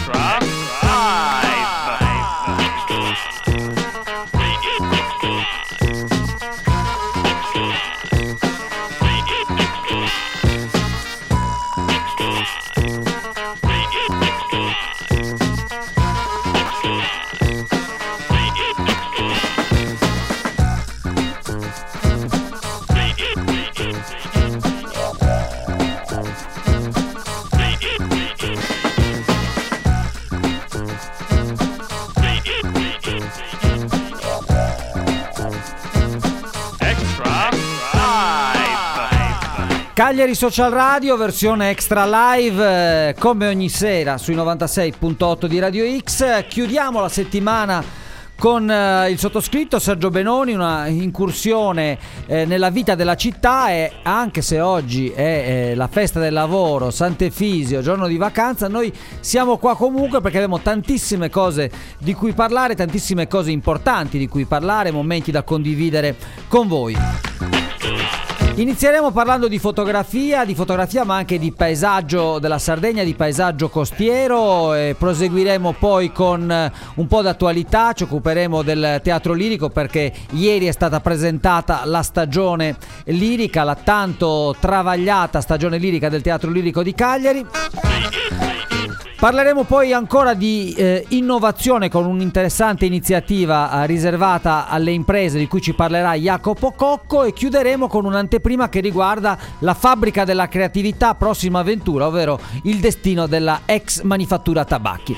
Cagliari Social Radio, versione extra live, come ogni sera sui 96.8 di Radio X. Chiudiamo la settimana con il sottoscritto Sergio Benoni, una incursione nella vita della città, e anche se oggi è la festa del lavoro, Sant'Efisio, giorno di vacanza, noi siamo qua comunque perché abbiamo tantissime cose di cui parlare, tantissime cose importanti di cui parlare, momenti da condividere con voi. Inizieremo parlando di fotografia ma anche di paesaggio della Sardegna, di paesaggio costiero, e proseguiremo poi con un po' d'attualità. Ci occuperemo del teatro lirico perché ieri è stata presentata la stagione lirica, la tanto travagliata stagione lirica del teatro lirico di Cagliari. Parleremo poi ancora di innovazione con un'interessante iniziativa riservata alle imprese di cui ci parlerà Jacopo Cocco, e chiuderemo con un'anteprima che riguarda la fabbrica della creatività, prossima avventura, ovvero il destino della ex manifattura tabacchi.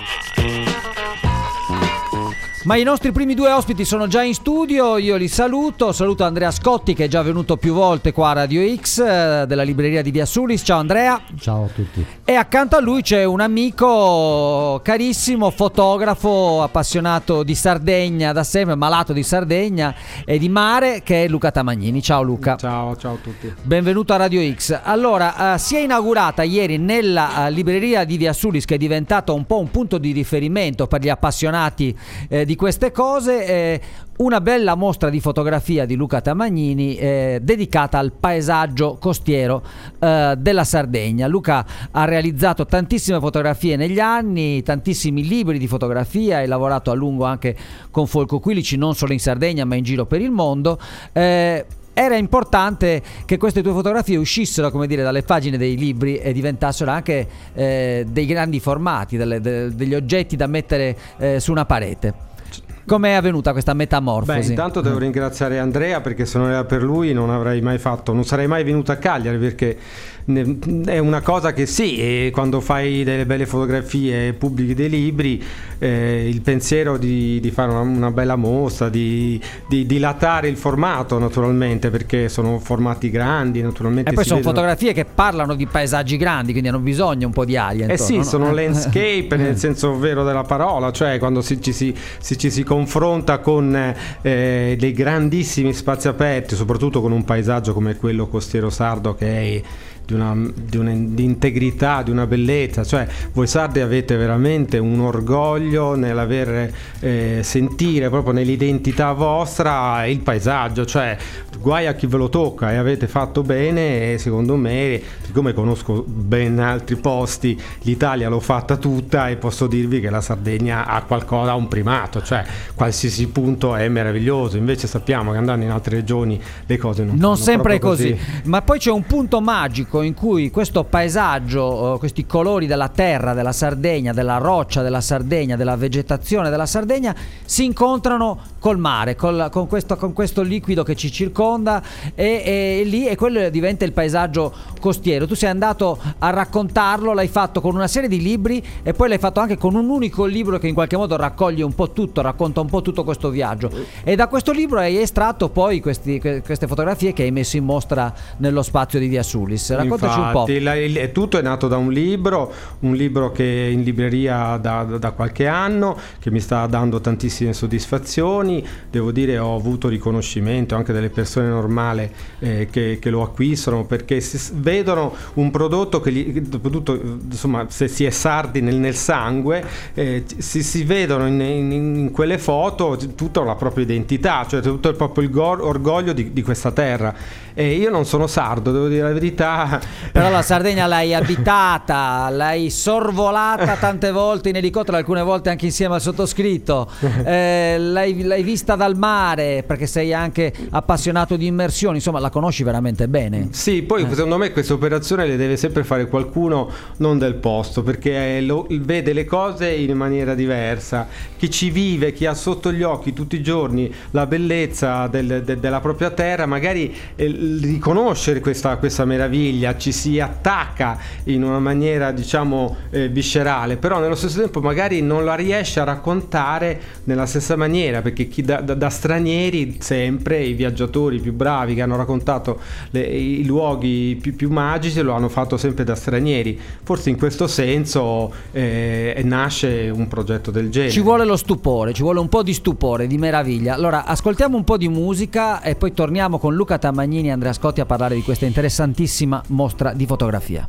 Ma i nostri primi due ospiti sono già in studio, io li saluto Andrea Scotti, che è già venuto più volte qua a Radio X, della libreria di Via Sulis. Ciao Andrea. Ciao a tutti. E accanto a lui c'è un amico carissimo, fotografo, appassionato di Sardegna da sempre, malato di Sardegna e di mare, che è Luca Tamagnini. Ciao Luca. Ciao a tutti. Benvenuto a Radio X. Allora, si è inaugurata ieri nella libreria di Via Sulis, che è diventata un po' un punto di riferimento per gli appassionati di queste cose, una bella mostra di fotografia di Luca Tamagnini dedicata al paesaggio costiero della Sardegna. Luca ha realizzato tantissime fotografie negli anni, tantissimi libri di fotografia, hai lavorato a lungo anche con Folco Quilici, non solo in Sardegna ma in giro per il mondo. Era importante che queste tue fotografie uscissero, come dire, dalle pagine dei libri e diventassero anche dei grandi formati, degli oggetti da mettere su una parete. Come è avvenuta questa metamorfosi? Beh, intanto devo ringraziare Andrea, perché se non era per lui non sarei mai venuto a Cagliari, perché è una cosa che sì, quando fai delle belle fotografie e pubblichi dei libri, il pensiero di fare una bella mostra, di dilatare il formato, naturalmente, perché sono formati grandi, naturalmente. E poi sono fotografie che parlano di paesaggi grandi, quindi hanno bisogno un po' di aria intorno, sì, no? Sono landscape nel senso vero della parola, cioè quando ci si confronta con dei grandissimi spazi aperti, soprattutto con un paesaggio come quello costiero sardo, che è di integrità, di una bellezza. Cioè voi sardi avete veramente un orgoglio nell'aver sentire proprio nell'identità vostra il paesaggio, cioè guai a chi ve lo tocca, e avete fatto bene. E secondo me, siccome conosco ben altri posti, l'Italia l'ho fatta tutta, e posso dirvi che la Sardegna ha qualcosa, ha un primato, cioè qualsiasi punto è meraviglioso. Invece sappiamo che andando in altre regioni le cose non sempre è così. Ma poi c'è un punto magico in cui questo paesaggio, questi colori della terra della Sardegna, della roccia della Sardegna, della vegetazione della Sardegna si incontrano col mare, con questo liquido che ci circonda, e lì, e quello diventa il paesaggio costiero. Tu sei andato a raccontarlo, l'hai fatto con una serie di libri, e poi l'hai fatto anche con un unico libro che in qualche modo raccoglie un po' tutto, racconta un po' tutto questo viaggio, e da questo libro hai estratto poi queste fotografie che hai messo in mostra nello spazio di Via Sulis. Raccontaci un po'. Tutto è nato da un libro che è in libreria da qualche anno, che mi sta dando tantissime soddisfazioni. Devo dire, ho avuto riconoscimento anche delle persone normali che lo acquistano, perché vedono un prodotto che insomma, se si è sardi nel sangue, si vedono in quelle foto tutta la propria identità, cioè tutto il proprio orgoglio di questa terra. io non sono sardo, devo dire la verità. Però la Sardegna l'hai abitata, l'hai sorvolata tante volte in elicottero, alcune volte anche insieme al sottoscritto, l'hai vista dal mare perché sei anche appassionato di immersioni, insomma la conosci veramente bene. Sì, poi secondo me questa operazione le deve sempre fare qualcuno non del posto, perché vede le cose in maniera diversa. Chi ci vive, chi ha sotto gli occhi tutti i giorni la bellezza della propria terra, magari riconoscere questa meraviglia, ci si attacca in una maniera diciamo viscerale, però nello stesso tempo magari non la riesce a raccontare nella stessa maniera, perché chi da stranieri, sempre i viaggiatori più bravi che hanno raccontato i luoghi più magici lo hanno fatto sempre da stranieri. Forse in questo senso nasce un progetto del genere. Ci vuole lo stupore, ci vuole un po' di stupore, di meraviglia. Allora ascoltiamo un po' di musica e poi torniamo con Luca Tamagnini e Andrea Scotti a parlare di questa interessantissima mostra di fotografia.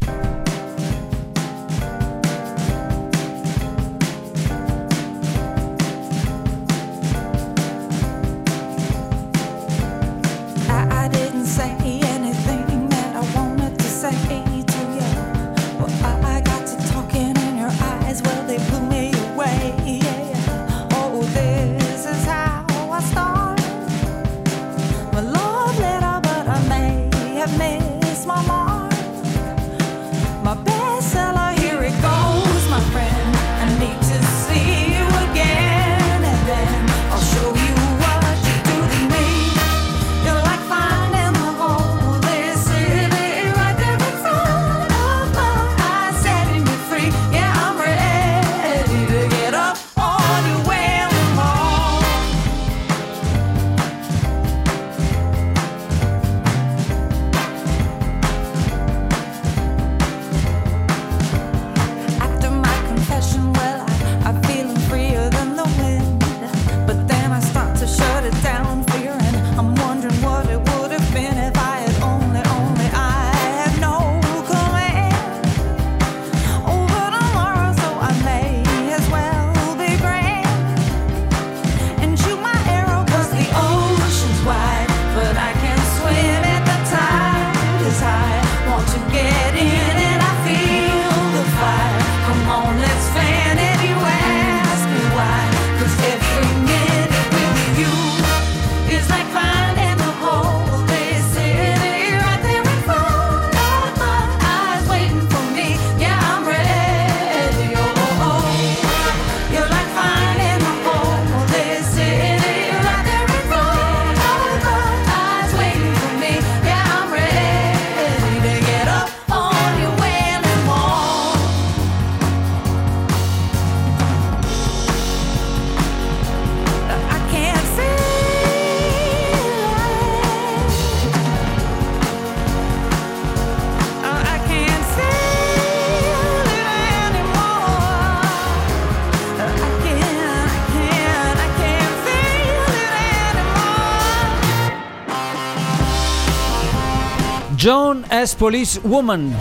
Joan S. Police Woman.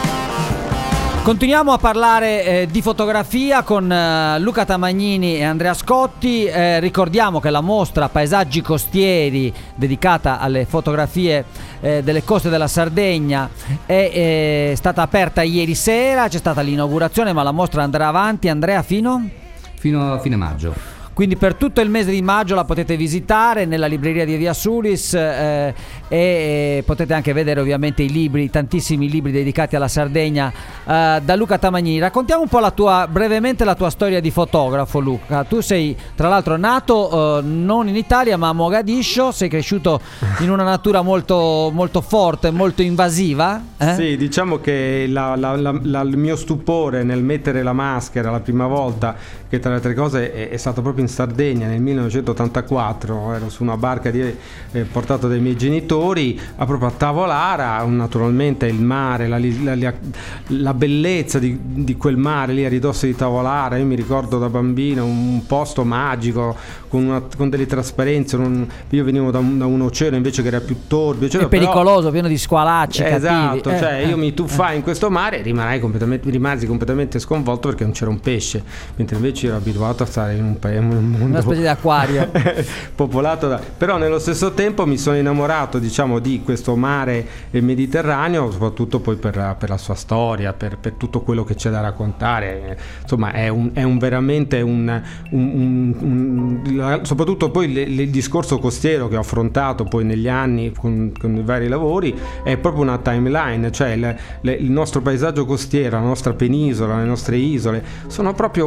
Continuiamo a parlare di fotografia con Luca Tamagnini e Andrea Scotti. Ricordiamo che la mostra Paesaggi Costieri, dedicata alle fotografie delle coste della Sardegna, è stata aperta ieri sera, c'è stata l'inaugurazione, ma la mostra andrà avanti, Andrea, fino a fine maggio. Quindi per tutto il mese di maggio la potete visitare nella libreria di Via Sulis e potete anche vedere ovviamente i libri, tantissimi libri dedicati alla Sardegna da Luca Tamagnini. Raccontiamo un po' brevemente la tua storia di fotografo, Luca. Tu sei tra l'altro nato non in Italia ma a Mogadiscio, sei cresciuto in una natura molto, molto forte, molto invasiva. Sì, diciamo che il mio stupore nel mettere la maschera la prima volta, che tra le altre cose è stato proprio in Sardegna nel 1984, ero su una barca portato dai miei genitori proprio a Tavolara, naturalmente il mare, la bellezza di quel mare lì a ridosso di Tavolara. Io mi ricordo da bambino un posto magico con delle trasparenze, io venivo da un oceano invece che era più torbido, è pericoloso, pieno di squalacci esatto, cattivi. Cioè io mi tuffai in questo mare e rimasi completamente sconvolto perché non c'era un pesce, mentre invece ero abituato a stare in in un mondo una specie di acquario popolato però nello stesso tempo mi sono innamorato, diciamo, di questo mare Mediterraneo, soprattutto poi per la sua storia, per tutto quello che c'è da raccontare. Insomma, è un veramente soprattutto poi il discorso costiero che ho affrontato poi negli anni con i vari lavori è proprio una timeline, cioè il nostro paesaggio costiero, la nostra penisola, le nostre isole sono proprio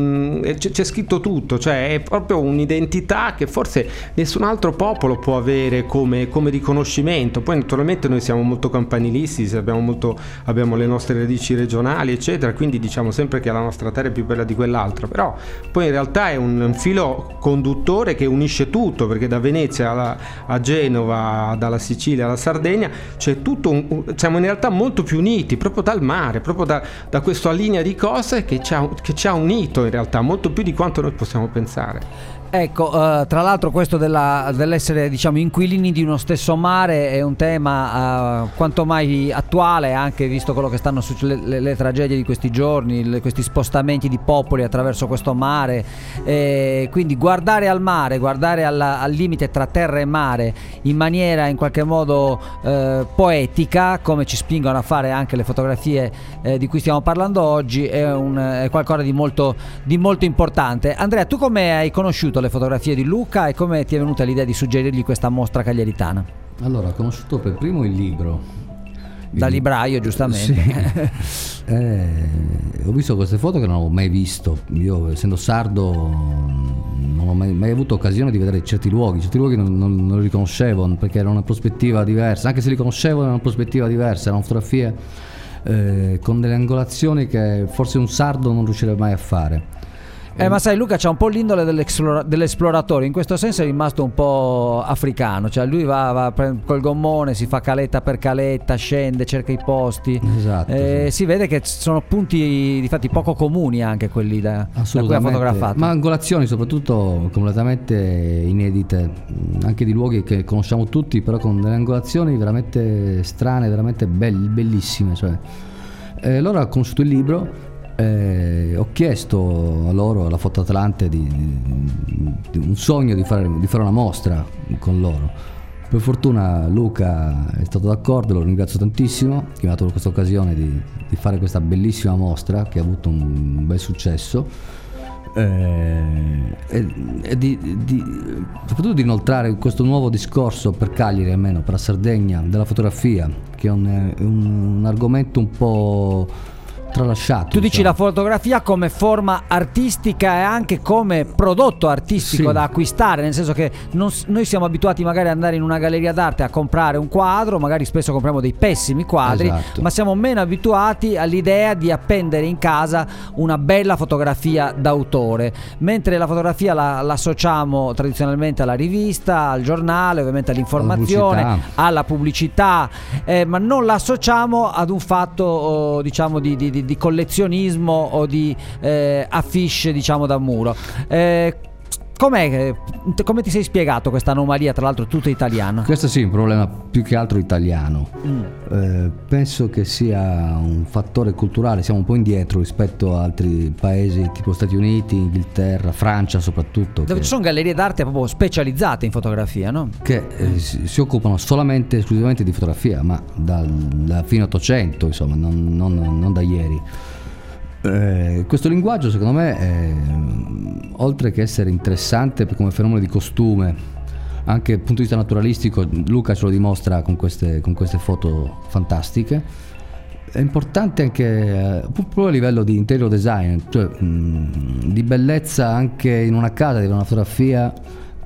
c'è scritto tutto, cioè è proprio un'identità che forse nessun altro popolo può avere come riconoscimento. Poi naturalmente noi siamo molto campanilisti, abbiamo le nostre radici regionali eccetera, quindi diciamo sempre che la nostra terra è più bella di quell'altra, però poi in realtà è un filo conduttore che unisce tutto, perché da Venezia a Genova, dalla Sicilia alla Sardegna c'è tutto siamo in realtà molto più uniti proprio dal mare, proprio da questa linea di coste che ci ha unito in realtà molto più di quanto noi possiamo pensare. Ecco, tra l'altro questo dell'essere, diciamo, inquilini di uno stesso mare è un tema quanto mai attuale, anche visto quello che stanno succedendo, le tragedie di questi giorni, questi spostamenti di popoli attraverso questo mare, quindi guardare al mare, guardare al limite tra terra e mare in maniera in qualche modo poetica, come ci spingono a fare anche le fotografie di cui stiamo parlando oggi, è qualcosa di molto importante. Andrea, tu come hai conosciuto le fotografie di Luca e come ti è venuta l'idea di suggerirgli questa mostra cagliaritana? Allora, ho conosciuto per primo il libro. Da libraio, giustamente. Sì. Ho visto queste foto che non avevo mai visto. Io, essendo sardo, non ho mai avuto occasione di vedere certi luoghi non li riconoscevo, perché era una prospettiva diversa. Anche se li conoscevo, era una prospettiva diversa, erano fotografie con delle angolazioni che forse un sardo non riuscirebbe mai a fare. Ma sai, Luca c'ha un po' l'indole dell'esploratore, in questo senso è rimasto un po' africano, cioè lui va col gommone, si fa caletta per caletta, scende, cerca i posti. Esatto, sì. Si vede che sono punti difatti poco comuni anche quelli da cui ha fotografato. Ma angolazioni soprattutto completamente inedite, anche di luoghi che conosciamo tutti, però con delle angolazioni veramente strane, veramente bellissime, cioè. Allora ho conosciuto il libro. Ho chiesto a loro, alla Foto Atlante, di un sogno di fare una mostra con loro. Per fortuna Luca è stato d'accordo, lo ringrazio tantissimo, che mi ha dato questa occasione di fare questa bellissima mostra che ha avuto un bel successo, e soprattutto di inoltrare questo nuovo discorso per Cagliari, almeno per la Sardegna, della fotografia, che è un argomento un po' tralasciato. Tu dici la fotografia come forma artistica e anche come prodotto artistico, sì, da acquistare, nel senso che noi siamo abituati magari ad andare in una galleria d'arte a comprare un quadro, magari spesso compriamo dei pessimi quadri, esatto, ma siamo meno abituati all'idea di appendere in casa una bella fotografia d'autore, mentre la fotografia la associamo tradizionalmente alla rivista, al giornale, ovviamente all'informazione, alla pubblicità, ma non la associamo ad un fatto diciamo di collezionismo o di affiche, diciamo, da muro. Come ti sei spiegato questa anomalia, tra l'altro tutta italiana? Questo sì, è un problema più che altro italiano. Penso che sia un fattore culturale, siamo un po' indietro rispetto a altri paesi tipo Stati Uniti, Inghilterra, Francia soprattutto. Dove ci sono gallerie d'arte proprio specializzate in fotografia, no? Che si occupano esclusivamente di fotografia, ma da fine 800, insomma, non da ieri. Questo linguaggio secondo me oltre che essere interessante come fenomeno di costume, anche dal punto di vista naturalistico, Luca ce lo dimostra con queste foto fantastiche, è importante anche proprio a livello di interior design, cioè di bellezza anche in una casa, di una fotografia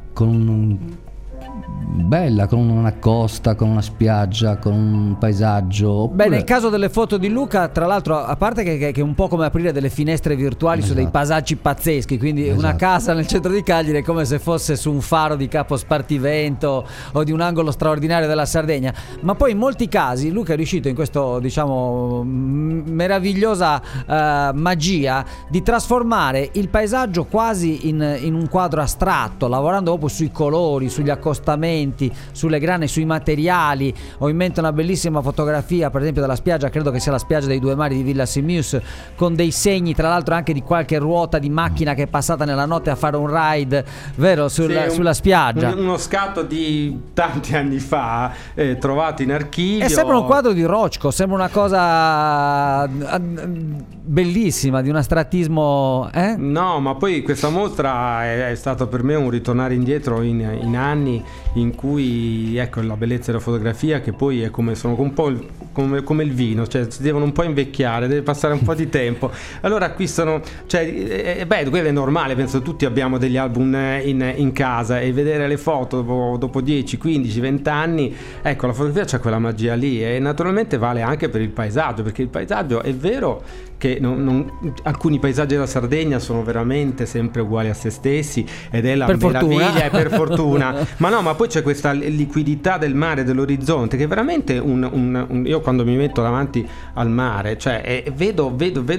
bella, con una costa, con una spiaggia, con un paesaggio. Oppure... nel caso delle foto di Luca, tra l'altro, a parte che è un po' come aprire delle finestre virtuali, esatto, su dei paesaggi pazzeschi, quindi esatto, una casa nel centro di Cagliari è come se fosse su un faro di Capo Spartivento o di un angolo straordinario della Sardegna, ma poi in molti casi Luca è riuscito in questo, diciamo, meravigliosa magia di trasformare il paesaggio quasi in un quadro astratto, lavorando proprio sui colori, sugli accostamenti, strumenti, sulle grane, sui materiali. Ho in mente una bellissima fotografia, per esempio, della spiaggia, credo che sia la spiaggia dei Due Mari di Villa Simius, con dei segni, tra l'altro anche di qualche ruota di macchina che è passata nella notte a fare un ride, vero, sulla spiaggia. Uno scatto di tanti anni fa, trovato in archivio. E sembra un quadro di Rothko, sembra una cosa bellissima, di un astrattismo. No, ma poi questa mostra è stato per me un ritornare indietro in anni in cui, ecco, la bellezza della fotografia, che poi è sono un po' come il vino, cioè si devono un po' invecchiare, deve passare un po' di tempo. Allora acquistano, cioè, quello è normale, penso tutti abbiamo degli album in casa, e vedere le foto dopo 10, 15, 20 anni, ecco, la fotografia c'ha quella magia lì, e naturalmente vale anche per il paesaggio, perché il paesaggio è vero che alcuni paesaggi della Sardegna sono veramente sempre uguali a se stessi, ed è la meraviglia, per fortuna. Ma poi c'è questa liquidità del mare, dell'orizzonte, che è veramente io quando mi metto davanti al mare, cioè vedo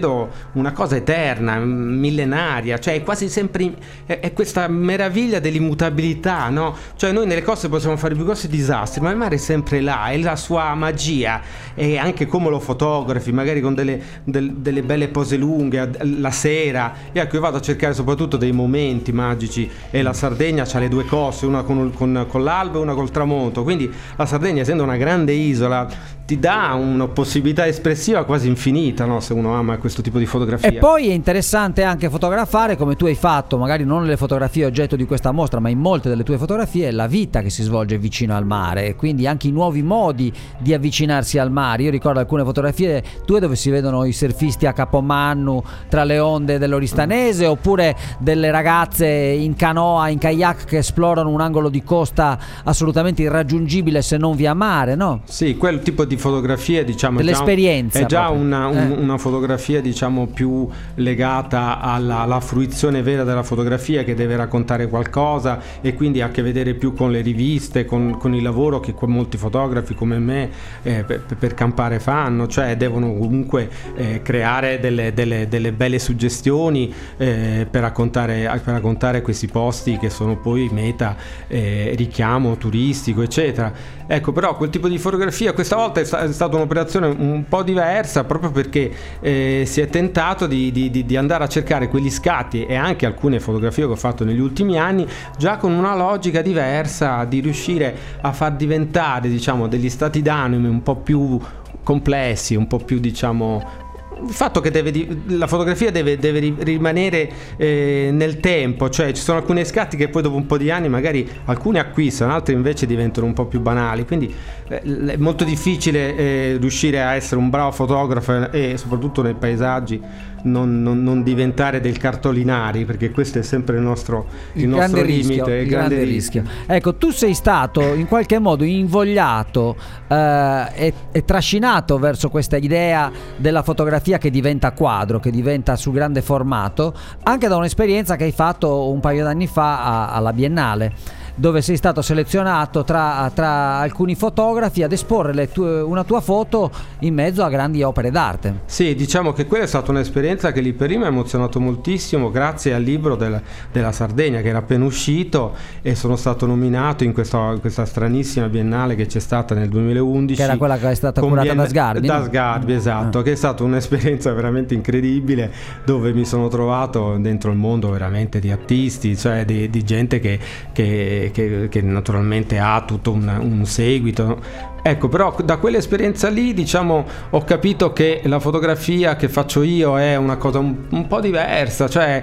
una cosa eterna, millenaria, cioè è quasi sempre è questa meraviglia dell'immutabilità, no? Cioè noi nelle coste possiamo fare più grossi disastri, ma il mare è sempre là, è la sua magia, e anche come lo fotografi, magari con delle belle pose lunghe la sera. Ecco, io vado a cercare soprattutto dei momenti magici, e la Sardegna c'ha le due coste, una con l'alba e una col tramonto, quindi la Sardegna, essendo una grande isola, ti dà una possibilità espressiva quasi infinita, no? Se uno ama questo tipo di fotografia. E poi è interessante anche fotografare, come tu hai fatto, magari non nelle fotografie oggetto di questa mostra, ma in molte delle tue fotografie, la vita che si svolge vicino al mare, e quindi anche i nuovi modi di avvicinarsi al mare. Io ricordo alcune fotografie tue dove si vedono i surfisti a Capomannu tra le onde dell'Oristanese, oppure delle ragazze in canoa, in kayak, che esplorano un angolo di costa assolutamente irraggiungibile se non via mare, no? Sì, quel tipo di fotografia, diciamo, dell'esperienza, è già una fotografia, diciamo, più legata alla fruizione vera della fotografia, che deve raccontare qualcosa, e quindi ha a che vedere più con le riviste, con il lavoro che molti fotografi come me per campare fanno, cioè devono comunque creare delle belle suggestioni per raccontare questi posti che sono poi meta, richiamo turistico, eccetera. Ecco, però quel tipo di fotografia questa volta è stata un'operazione un po' diversa, proprio perché si è tentato di andare a cercare quegli scatti, e anche alcune fotografie che ho fatto negli ultimi anni, già con una logica diversa, di riuscire a far diventare, diciamo, degli stati d'animo un po' più complessi, un po' più, diciamo, il fatto che la fotografia deve rimanere nel tempo, cioè ci sono alcuni scatti che poi dopo un po' di anni magari alcuni acquistano, altri invece diventano un po' più banali, quindi è molto difficile riuscire a essere un bravo fotografo, e soprattutto nei paesaggi non diventare del cartolinari, perché questo è sempre il nostro limite, il grande rischio. Ecco, tu sei stato in qualche modo invogliato e trascinato verso questa idea della fotografia che diventa quadro, che diventa su grande formato, anche da un'esperienza che hai fatto un paio d'anni fa alla Biennale, dove sei stato selezionato tra alcuni fotografi ad esporre una tua foto in mezzo a grandi opere d'arte. Sì, diciamo che quella è stata un'esperienza che lì per lì mi ha emozionato moltissimo, grazie al libro della Sardegna, che era appena uscito, e sono stato nominato in questa stranissima biennale che c'è stata nel 2011, che era quella che è stata curata da Sgarbi, da Sgarbi, esatto, che è stata un'esperienza veramente incredibile, dove mi sono trovato dentro il mondo veramente di artisti, cioè di gente che naturalmente ha tutto un seguito. Ecco, però da quell'esperienza lì, diciamo, ho capito che la fotografia che faccio io è una cosa un po' diversa, cioè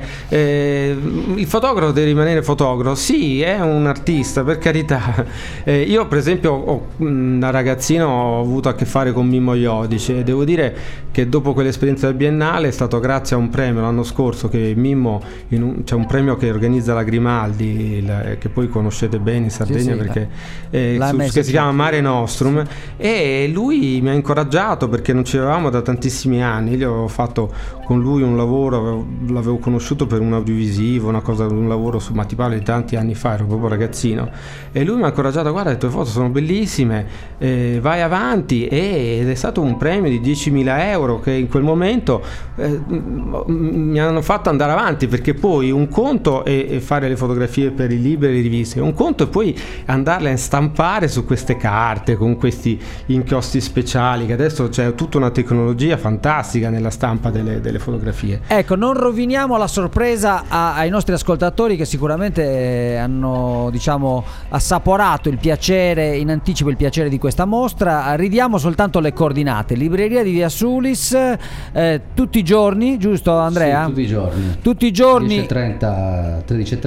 il fotografo deve rimanere fotografo, sì, è un artista, per carità. Io per esempio da ragazzino ho avuto a che fare con Mimmo Iodice, e devo dire che dopo quell'esperienza del Biennale è stato grazie a un premio l'anno scorso che Mimmo, c'è un premio che organizza la Grimaldi, che poi conoscete bene in Sardegna, sì, perché che si chiama Mare Nostrum, Museum, e lui mi ha incoraggiato perché non ci avevamo da tantissimi anni. Io avevo fatto con lui un lavoro, l'avevo conosciuto per un audiovisivo, un lavoro su, ma ti parlo di tanti anni fa, ero proprio ragazzino, e lui mi ha incoraggiato: guarda, le tue foto sono bellissime, vai avanti. Ed è stato un premio di 10.000 euro che in quel momento mi hanno fatto andare avanti, perché poi un conto è fare le fotografie per i libri e le riviste, un conto è poi andarle a stampare su queste carte con questi inchiostri speciali, che adesso c'è tutta una tecnologia fantastica nella stampa delle fotografie. Ecco, non roviniamo la sorpresa ai nostri ascoltatori, che sicuramente hanno, diciamo, assaporato il piacere in anticipo, il piacere di questa mostra. Ridiamo soltanto le coordinate: libreria di Via Sulis, tutti i giorni, giusto Andrea? Sì, tutti i giorni 13:30,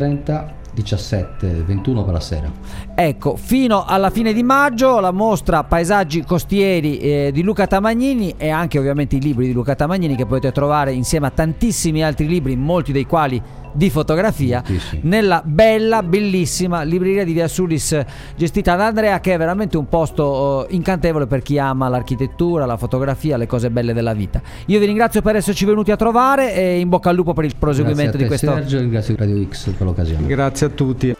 17-21 per la sera. Ecco, fino alla fine di maggio la mostra Paesaggi costieri di Luca Tamagnini, e anche ovviamente i libri di Luca Tamagnini, che potete trovare insieme a tantissimi altri libri, molti dei quali di fotografia, nella bellissima libreria di Via Sulis, gestita da Andrea, che è veramente un posto incantevole per chi ama l'architettura, la fotografia, le cose belle della vita. Io vi ringrazio per esserci venuti a trovare e in bocca al lupo per il proseguimento di questo. Sergio, ringrazio Radio X per l'occasione. Grazie a tutti.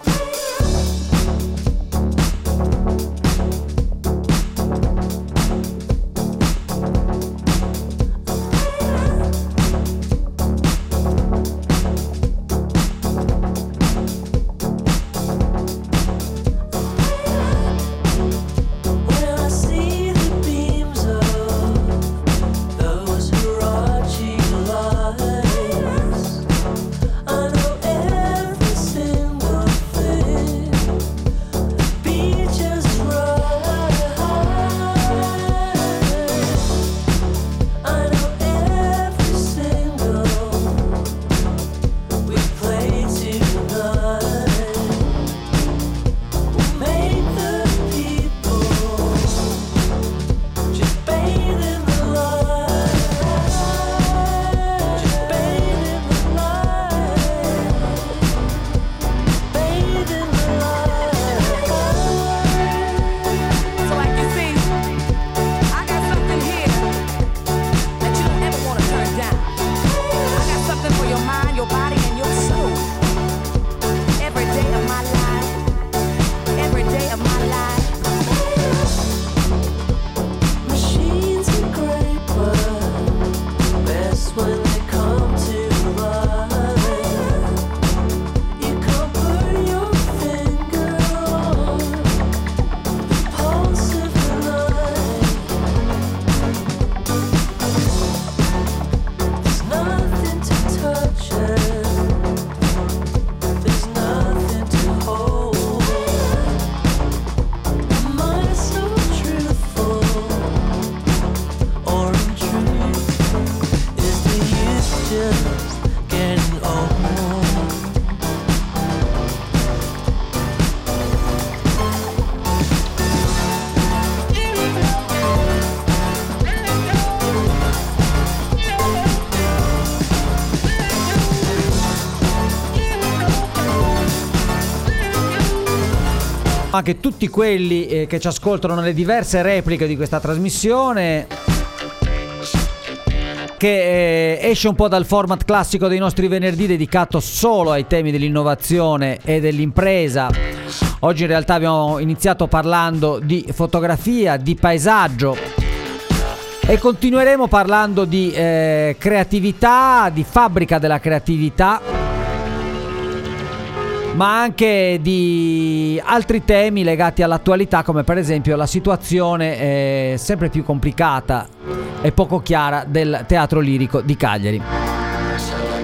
Anche tutti quelli che ci ascoltano nelle diverse repliche di questa trasmissione, che esce un po' dal format classico dei nostri venerdì, dedicato solo ai temi dell'innovazione e dell'impresa. Oggi in realtà abbiamo iniziato parlando di fotografia, di paesaggio, e continueremo parlando di creatività, di fabbrica della creatività, ma anche di altri temi legati all'attualità, come per esempio la situazione sempre più complicata e poco chiara del teatro lirico di Cagliari.